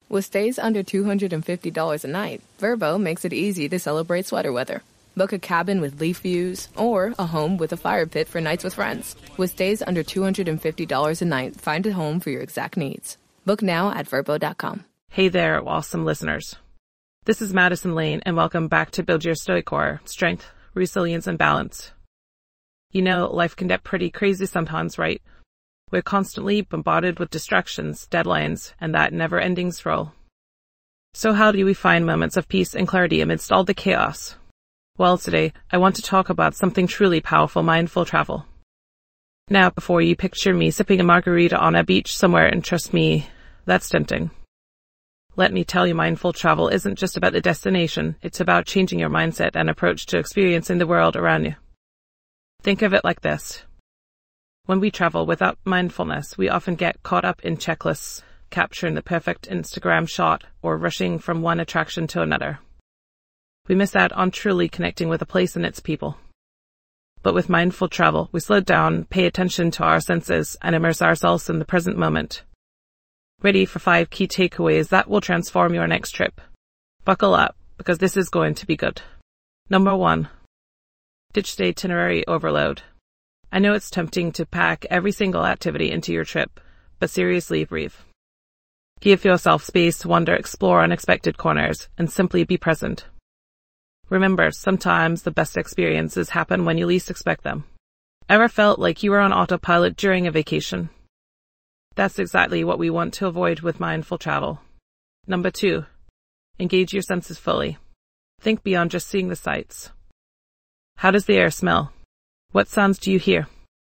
With stays under $250 a night, Vrbo makes it easy to celebrate sweater weather. Book a cabin with leaf views or a home with a fire pit for nights with friends. With stays under $250 a night, find a home for your exact needs. Book now at Vrbo.com. Hey there, awesome listeners. This is Madison Lane, and welcome back to Build Your Stoic Core, Strength, Resilience, and Balance. You know, life can get pretty crazy sometimes, right? We're constantly bombarded with distractions, deadlines, and that never-ending scroll. So how do we find moments of peace and clarity amidst all the chaos? Well, today, I want to talk about something truly powerful, mindful travel. Now, before you picture me sipping a margarita on a beach somewhere, and trust me, that's tempting. Let me tell you, mindful travel isn't just about the destination, it's about changing your mindset and approach to experiencing the world around you. Think of it like this. When we travel without mindfulness, we often get caught up in checklists, capturing the perfect Instagram shot, or rushing from one attraction to another. We miss out on truly connecting with a place and its people. But with mindful travel, we slow down, pay attention to our senses, and immerse ourselves in the present moment. Ready for 5 key takeaways that will transform your next trip. Buckle up, because this is going to be good. Number 1. Ditch the itinerary overload. I know it's tempting to pack every single activity into your trip, but seriously, breathe. Give yourself space to wander, explore unexpected corners, and simply be present. Remember, sometimes the best experiences happen when you least expect them. Ever felt like you were on autopilot during a vacation? That's exactly what we want to avoid with mindful travel. Number 2. Engage your senses fully. Think beyond just seeing the sights. How does the air smell? What sounds do you hear?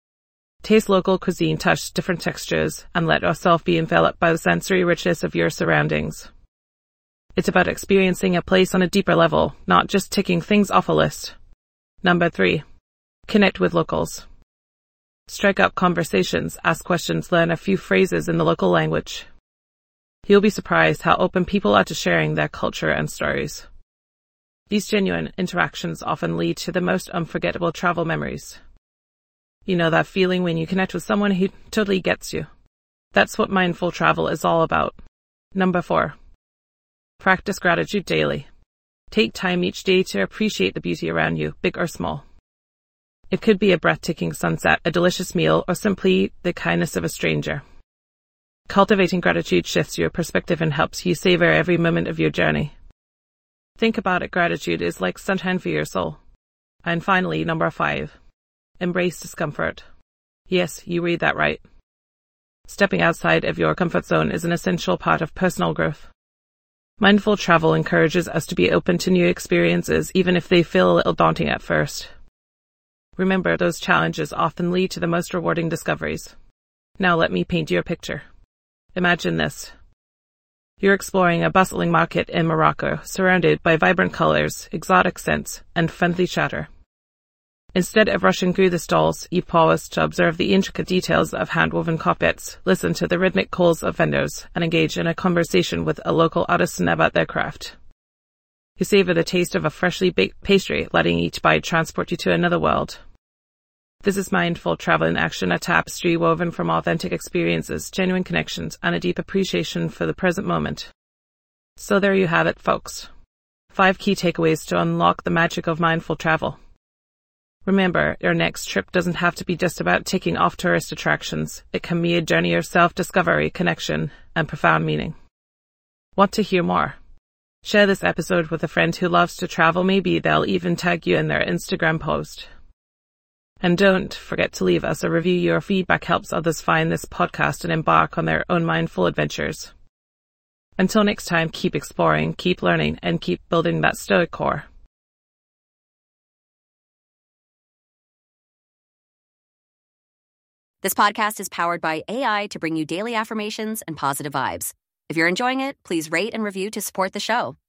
Taste local cuisine, touch different textures, and let yourself be enveloped by the sensory richness of your surroundings. It's about experiencing a place on a deeper level, not just ticking things off a list. Number 3. Connect with locals. Strike up conversations, ask questions, learn a few phrases in the local language. You'll be surprised how open people are to sharing their culture and stories. These genuine interactions often lead to the most unforgettable travel memories. You know that feeling when you connect with someone who totally gets you. That's what mindful travel is all about. Number 4. Practice gratitude daily. Take time each day to appreciate the beauty around you, big or small. It could be a breathtaking sunset, a delicious meal, or simply the kindness of a stranger. Cultivating gratitude shifts your perspective and helps you savor every moment of your journey. Think about it, gratitude is like sunshine for your soul. And finally, number 5. Embrace discomfort. Yes, you read that right. Stepping outside of your comfort zone is an essential part of personal growth. Mindful travel encourages us to be open to new experiences, even if they feel a little daunting at first. Remember, those challenges often lead to the most rewarding discoveries. Now let me paint you a picture. Imagine this. You're exploring a bustling market in Morocco, surrounded by vibrant colors, exotic scents, and friendly chatter. Instead of rushing through the stalls, you pause to observe the intricate details of hand-woven carpets, listen to the rhythmic calls of vendors, and engage in a conversation with a local artisan about their craft. You savor the taste of a freshly baked pastry, letting each bite transport you to another world. This is mindful travel in action, a tapestry woven from authentic experiences, genuine connections, and a deep appreciation for the present moment. So there you have it, folks. 5 key takeaways to unlock the magic of mindful travel. Remember, your next trip doesn't have to be just about ticking off tourist attractions. It can be a journey of self-discovery, connection, and profound meaning. Want to hear more? Share this episode with a friend who loves to travel. Maybe they'll even tag you in their Instagram post. And don't forget to leave us a review. Your feedback helps others find this podcast and embark on their own mindful adventures. Until next time, keep exploring, keep learning, and keep building that stoic core. This podcast is powered by AI to bring you daily affirmations and positive vibes. If you're enjoying it, please rate and review to support the show.